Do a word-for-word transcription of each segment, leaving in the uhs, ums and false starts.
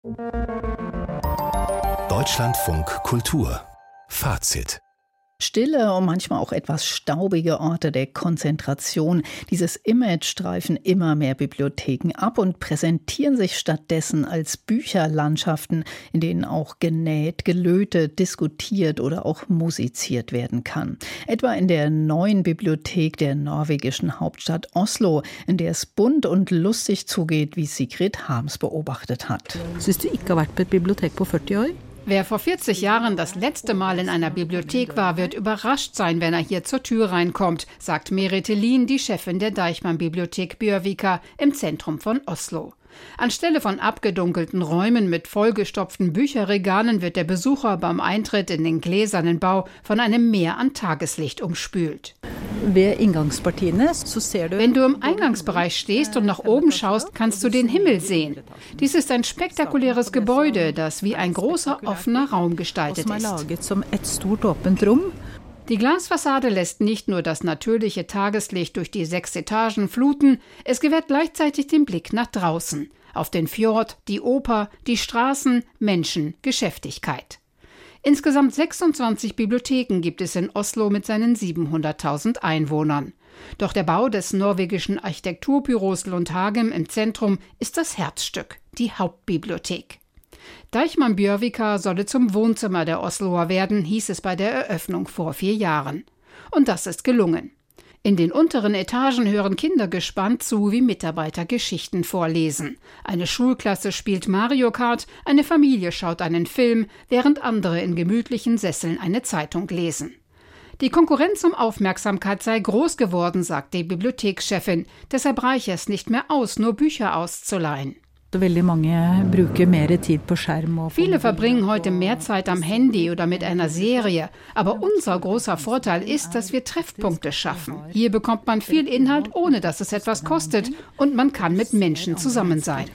Deutschlandfunk Kultur Fazit. Stille und manchmal auch etwas staubige Orte der Konzentration. Dieses Image streifen immer mehr Bibliotheken ab und präsentieren sich stattdessen als Bücherlandschaften, in denen auch genäht, gelötet, diskutiert oder auch musiziert werden kann. Etwa in der neuen Bibliothek der norwegischen Hauptstadt Oslo, in der es bunt und lustig zugeht, wie Sigrid Harms beobachtet hat. Syns du ikke har vært på et bibliotek på førti år? Wer vor vierzig Jahren das letzte Mal in einer Bibliothek war, wird überrascht sein, wenn er hier zur Tür reinkommt, sagt Merete Lien, die Chefin der Deichman-Bibliothek Bjørvika im Zentrum von Oslo. Anstelle von abgedunkelten Räumen mit vollgestopften Bücherregalen wird der Besucher beim Eintritt in den gläsernen Bau von einem Meer an Tageslicht umspült. Wenn du im Eingangsbereich stehst und nach oben schaust, kannst du den Himmel sehen. Dies ist ein spektakuläres Gebäude, das wie ein großer offener Raum gestaltet ist. Die Glasfassade lässt nicht nur das natürliche Tageslicht durch die sechs Etagen fluten, es gewährt gleichzeitig den Blick nach draußen, auf den Fjord, die Oper, die Straßen, Menschen, Geschäftigkeit. Insgesamt sechsundzwanzig Bibliotheken gibt es in Oslo mit seinen siebenhunderttausend Einwohnern. Doch der Bau des norwegischen Architekturbüros Lundhagen im Zentrum ist das Herzstück, die Hauptbibliothek. Deichman Bjørvika solle zum Wohnzimmer der Osloer werden, hieß es bei der Eröffnung vor vier Jahren. Und das ist gelungen. In den unteren Etagen hören Kinder gespannt zu, wie Mitarbeiter Geschichten vorlesen. Eine Schulklasse spielt Mario Kart, eine Familie schaut einen Film, während andere in gemütlichen Sesseln eine Zeitung lesen. Die Konkurrenz um Aufmerksamkeit sei groß geworden, sagt die Bibliothekschefin. Deshalb reiche es nicht mehr aus, nur Bücher auszuleihen. Viele verbringen heute mehr Zeit am Handy oder mit einer Serie. Aber unser großer Vorteil ist, dass wir Treffpunkte schaffen. Hier bekommt man viel Inhalt, ohne dass es etwas kostet. Und man kann mit Menschen zusammen sein.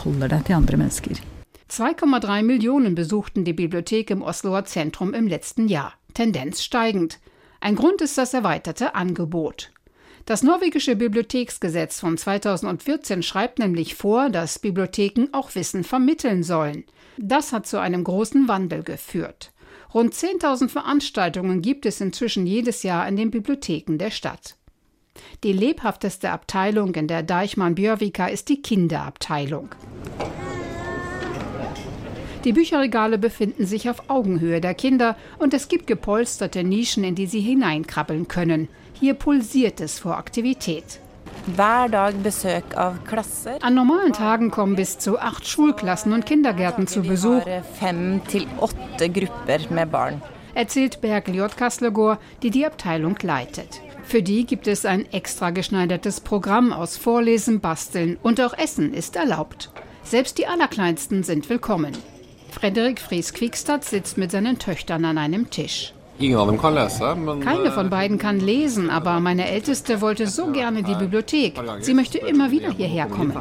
zwei Komma drei Millionen besuchten die Bibliothek im Osloer Zentrum im letzten Jahr. Tendenz steigend. Ein Grund ist das erweiterte Angebot. Das norwegische Bibliotheksgesetz von zweitausendvierzehn schreibt nämlich vor, dass Bibliotheken auch Wissen vermitteln sollen. Das hat zu einem großen Wandel geführt. Rund zehntausend Veranstaltungen gibt es inzwischen jedes Jahr in den Bibliotheken der Stadt. Die lebhafteste Abteilung in der Deichman Bjørvika ist die Kinderabteilung. Die Bücherregale befinden sich auf Augenhöhe der Kinder und es gibt gepolsterte Nischen, in die sie hineinkrabbeln können. Hier pulsiert es vor Aktivität. An normalen Tagen kommen bis zu acht Schulklassen und Kindergärten zu Besuch, erzählt Bergljot Kaslegård, die die Abteilung leitet. Für die gibt es ein extra geschneidertes Programm aus Vorlesen, Basteln und auch Essen ist erlaubt. Selbst die Allerkleinsten sind willkommen. Frederik Friis Kvikstad sitzt mit seinen Töchtern an einem Tisch. Keine von beiden kann lesen, aber meine Älteste wollte so gerne die Bibliothek. Sie möchte immer wieder hierher kommen.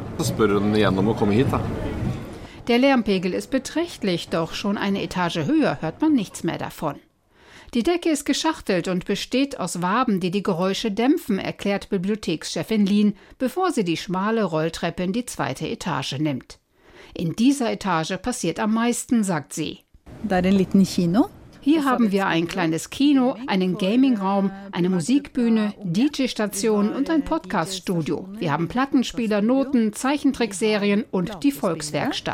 Der Lärmpegel ist beträchtlich, doch schon eine Etage höher hört man nichts mehr davon. Die Decke ist geschachtelt und besteht aus Waben, die die Geräusche dämpfen, erklärt Bibliothekschefin Lien, bevor sie die schmale Rolltreppe in die zweite Etage nimmt. In dieser Etage passiert am meisten, sagt sie. Hier haben wir ein kleines Kino, einen Gamingraum, eine Musikbühne, D J-Station und ein Podcaststudio. Wir haben Plattenspieler, Noten, Zeichentrickserien und die Volkswerkstatt.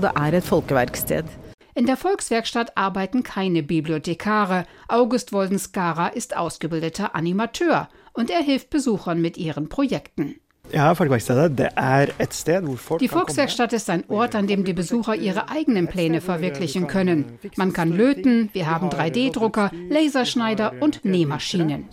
In der Volkswerkstatt arbeiten keine Bibliothekare. August Woldenskara ist ausgebildeter Animateur und er hilft Besuchern mit ihren Projekten. Die Volkswerkstatt ist ein Ort, an dem die Besucher ihre eigenen Pläne verwirklichen können. Man kann löten, wir haben drei D Drucker, Laserschneider und Nähmaschinen.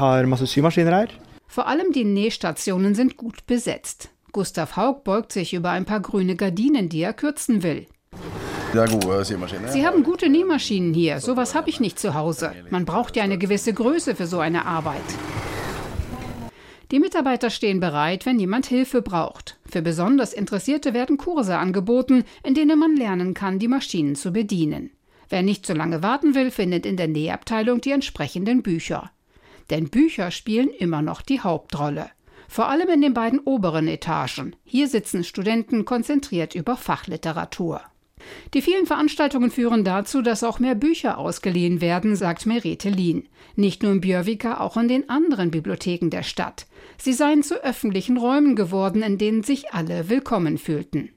Vor allem die Nähstationen sind gut besetzt. Gustav Haug beugt sich über ein paar grüne Gardinen, die er kürzen will. Sie haben gute Nähmaschinen hier, sowas habe ich nicht zu Hause. Man braucht ja eine gewisse Größe für so eine Arbeit. Die Mitarbeiter stehen bereit, wenn jemand Hilfe braucht. Für besonders Interessierte werden Kurse angeboten, in denen man lernen kann, die Maschinen zu bedienen. Wer nicht so lange warten will, findet in der Nähabteilung die entsprechenden Bücher. Denn Bücher spielen immer noch die Hauptrolle. Vor allem in den beiden oberen Etagen. Hier sitzen Studenten konzentriert über Fachliteratur. Die vielen Veranstaltungen führen dazu, dass auch mehr Bücher ausgeliehen werden, sagt Merete Lien. Nicht nur in Bjørvika, auch in den anderen Bibliotheken der Stadt. Sie seien zu öffentlichen Räumen geworden, in denen sich alle willkommen fühlten.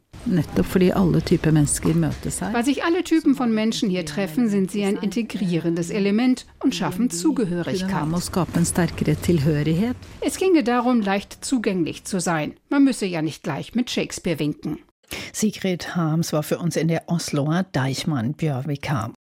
Weil sich alle Typen von Menschen hier treffen, sind sie ein integrierendes Element und schaffen Zugehörigkeit. Es ginge darum, leicht zugänglich zu sein. Man müsse ja nicht gleich mit Shakespeare winken. Sigrid Harms war für uns in der Osloer Deichman Bjørvika.